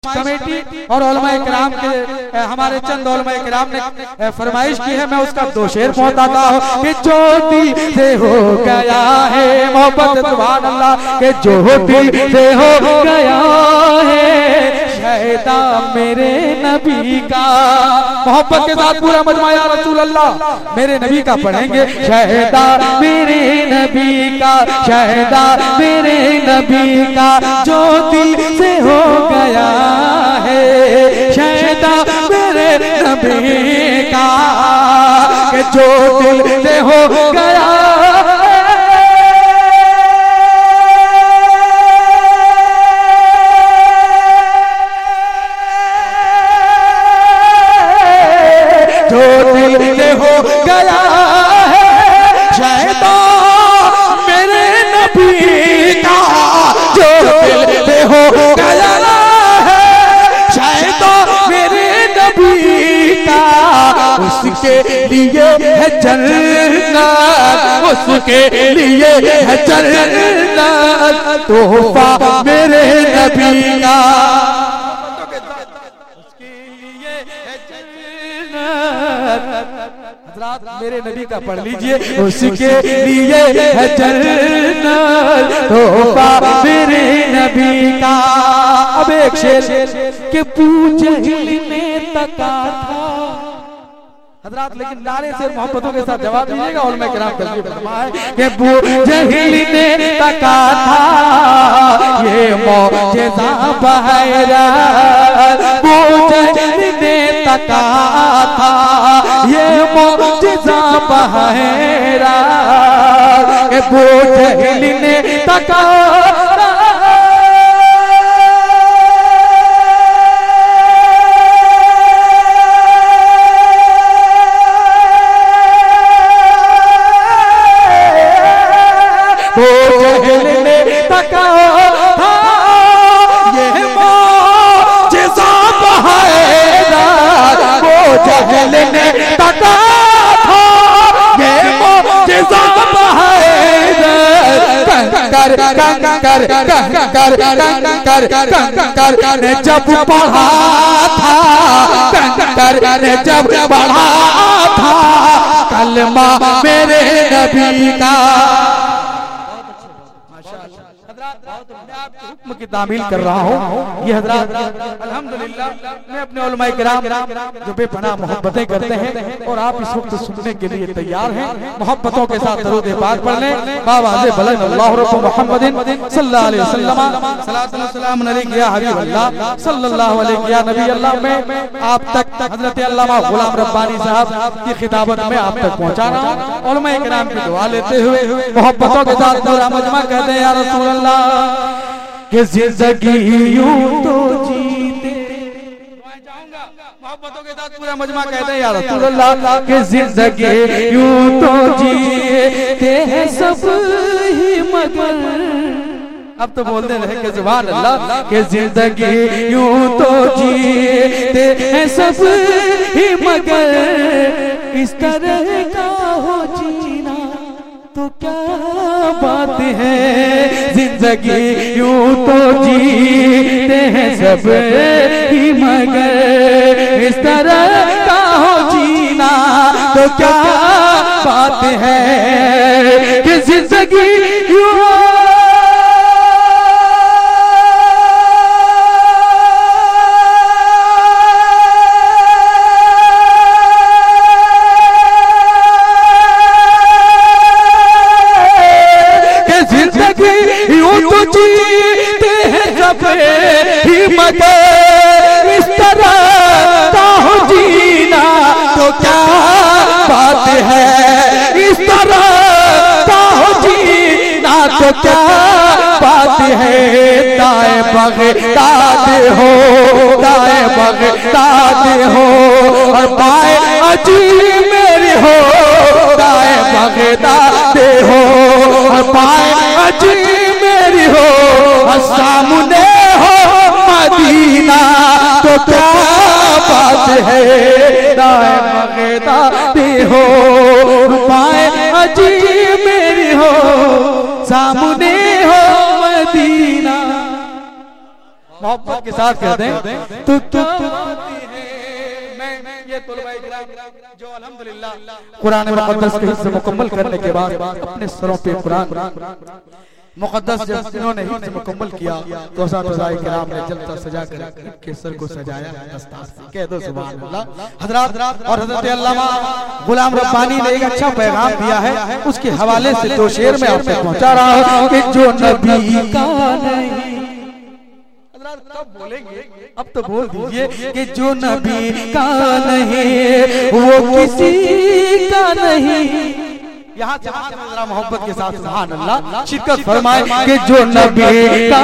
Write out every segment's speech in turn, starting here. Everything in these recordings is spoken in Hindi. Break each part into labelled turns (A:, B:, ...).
A: कमेटी और उलमाए किराम के हमारे चंद उलमाए किराम ने फरमाइश की है, मैं उसका दो शेर पहुंचाता हूँ कि जो दिल से हो गया है मोहब्बत, सुभान अल्लाह, के जो दिल से हो गया है शहदा मेरे नबी का। मोहब्बत के साथ पूरा मजमा या रसूल अल्लाह मेरे नबी का पढ़ेंगे। शहदा मेरे नबी का, शहदा मेरे नबी का, जो दिल से हो गया है शहदा मेरे नबी का, कि जो दिल से हो गया उसके लिए है जन्नत, उसके लिए है जन्नत, तोहफा मेरे नबी का, उसके लिए है जन्नत। हज़रात मेरे नबी का पढ़ लीजिए, उसके लिए है जन्नत, तोहफा मेरे नबी का। अब एक शेर के पूछे ने तका था हज़रात, लेकिन नारे से मोहब्बतों के साथ जवाब दीजिएगा। और मैं किराम तस्वीर फरमाए कि बू जहील ने तका था ये मौजज़ा बहरा, बू जहील ने तका था ये मौजज़ा बहरा, कि बू जहील ने तका कंकर ने जब पढ़ा था, कंकर ने जब पढ़ा था कलमा मेरे नबी का। हुक्म की तामील कर रहा हूँ। ये हज़रात अल्हम्दुलिल्लाह मैं अपने उलमाए किराम जो बेपनाह मोहब्बतें करते हैं और आप इस वक्त सुनने के लिए तैयार हैं, मोहब्बतों के साथ दरूद पाक पढ़ लें। बावाज़े बुलंद अल्लाहु रब्बु मुहम्मदिन सल्लल्लाहु अलैहि वसल्लम, सलातु व सलाम अलैका या हबीब अल्लाह सल्लल्लाहु अलैहि या नबी अल्लाह। में आप तक हज़रत अल्लामा गुलाम रब्बानी साहब की खिताबत में आप तक पहुँचा रहा हूँ। उलमाए किराम की दुआ लेते हुए मोहब्बतों के साथ पूरा मजमा कहते हैं या रसूल अल्लाह कि जिंदगी यूं तो जीते, मोहब्बतों के साथ पूरा मजमा कहते हैं या रसूल अल्लाह कि जिंदगी यूं तो जीते हैं सब ही मगर, अब तो बोलते रहे कि सुभान अल्लाह कि जिंदगी यूं तो जीते हैं सब ही मगर, इस तरह का हो जीना तो क्या बात है, जिंदगी यूं तो जीते हैं सब ही मगर, इस तरह का हो जीना तो क्या बात है, कि जिंदगी यूं जीते हैं सब ही मगर, इस तरह का हो जीना तो क्या बात है, इस तरह का हो जीना तो क्या बात है। दाएं बगदाद हो, दाएं बगदाद हो और बाएं अजीब मेरी हो, दाएं बगदाद हो और बाएं अजीब हो, सामने हो मदीना तो क्या बात है, दाएं बगदाद हो बाएं अजीब मेरी हो, सामने हो मदीना। मोहब्बत के साथ कहते हैं तो क्या बातें हैं। मैं ये तुलबा इकराम जो अल्हम्दुलिल्लाह कुरान मुक़द्दस के हिस्से मुकम्मल करने के बाद अपने सरों पे कुरान मुक़द्दस जब इन्होंने हिस्से मुकम्मल किया तो साथी किराम ने जलता सजा कर इनके सर को सजाया दस्तार से। कह दो सुभान अल्लाह। हज़रात और हज़रत अल्लामा गुलाम रब्बानी ने एक अच्छा पैगाम दिया है, उसके हवाले से दो शेर में आप तक पहुंचा रहा हूं कि जो नबी का नहीं। कब बोलेंगे, अब तो बोल दीजिए कि जो नबी का नहीं वो किसी का नहीं। यहाँ जरा मोहब्बत के साथ सुभान अल्लाह शिरकत फरमाए कि जो नबी का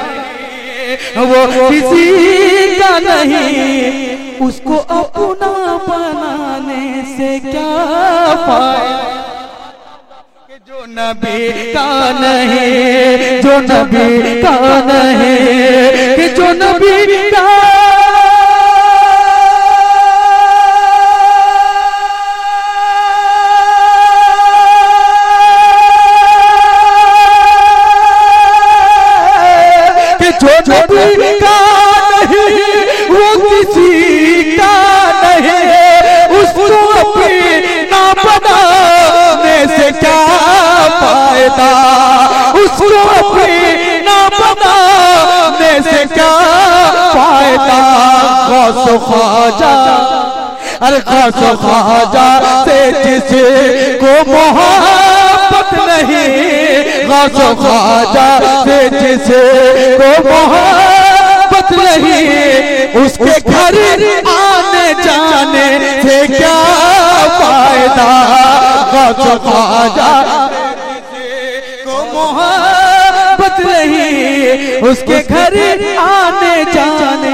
A: वो किसी का नहीं, उसको अपना बनाने से क्या फायदा। जो नबी का नहीं, जो नबी का नहीं, कि जो नबी का नबी का नहीं वो किसी का नहीं, उसको अपना बनाने से क्या फायदा, उसको अपना बनाने से क्या फायदा। गौस ख्वाजा अरे गौस ख्वाजा से जिसको मोहब्बत नहीं, गौस ख्वाजा से जिसको मोहब्बत नहीं, उसके घर आने जाने से क्या फायदा। गौस ख्वाजा को मोहब्बत नहीं, उसके घर आने जाने।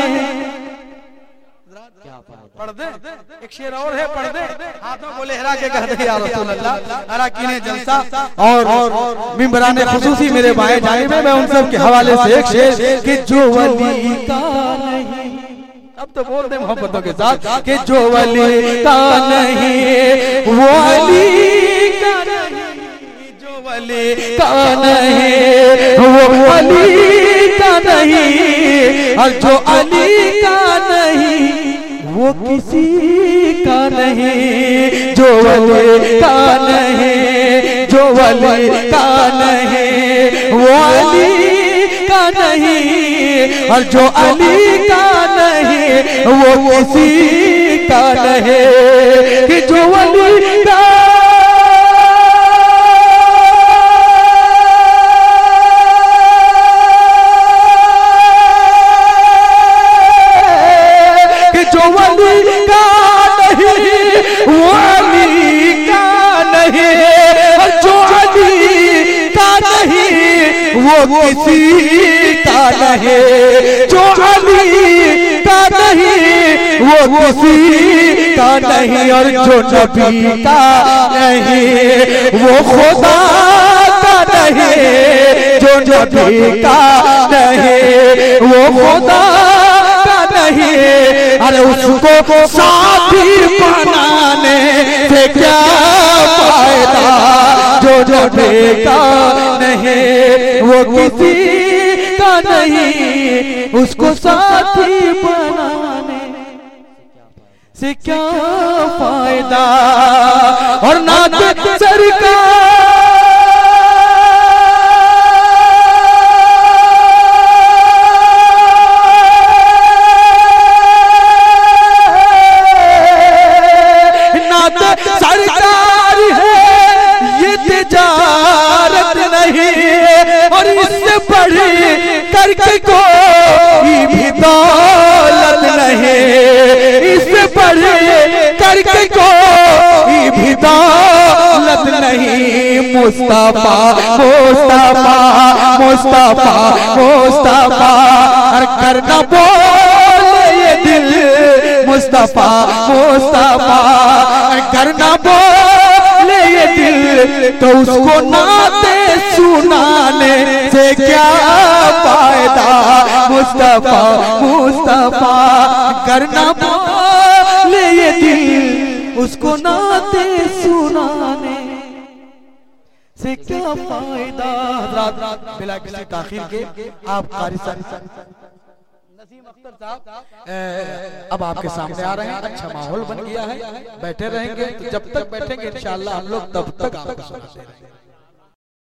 A: पढ़ दे एक शेर और है, पढ़ दे। हाथों को लहरा के कह दे या रसूल अल्लाह। अराकीने जलसा और मिंबराने खुसूसी मेरे बाएं जानिब में, मैं उन सब के हवाले से एक शेर कि जो वली का नहीं। अब तो बोल दे मोहब्बतों के साथ कि जो वली का नहीं वो अली का नहीं, जो वली का नहीं वो अली का नहीं, और जो अली का नहीं वो किसी का नहीं। जो वली का नहीं, जो वली का नहीं वो अली का नहीं, और जो अली का नहीं वो किसी का नहीं। कि जो वली का वो किसी का नहीं, जो अली का नहीं वो किसी का नहीं, और जो नबी का नहीं वो खुदा का नहीं, जो नबी का नहीं वो खुदा का नहीं। अरे उसको साथी बनाने से क्या फायदा। जो नबी का नहीं वो किसी का नहीं, उसको साथी बनाने से क्या फायदा। और नात सरकार करके कोई भी दौलत नहीं, इससे बढ़े करके कोई भी दौलत नहीं। मुस्तफा मुस्तफा मुस्तफा मुस्तफा हर करना बोल ये दिल, मुस्तफा मुस्तफा हर करना बोल ये दिल, तो उसको नाते सुनाने से क्या फायदा। मुस्तफा मुस्तफा करना बोले ये दिल, उसको नाते सुनाने से क्या फायदा। रात बिला किसी ताखीर के आप कारी साहब अख्तर साहब अब आपके सामने आ रहे हैं। अच्छा माहौल बन गया है, बैठे रहेंगे तो जब तक बैठेंगे इंशाअल्लाह हम लोग तब तक आपको सुनाते रहेंगे।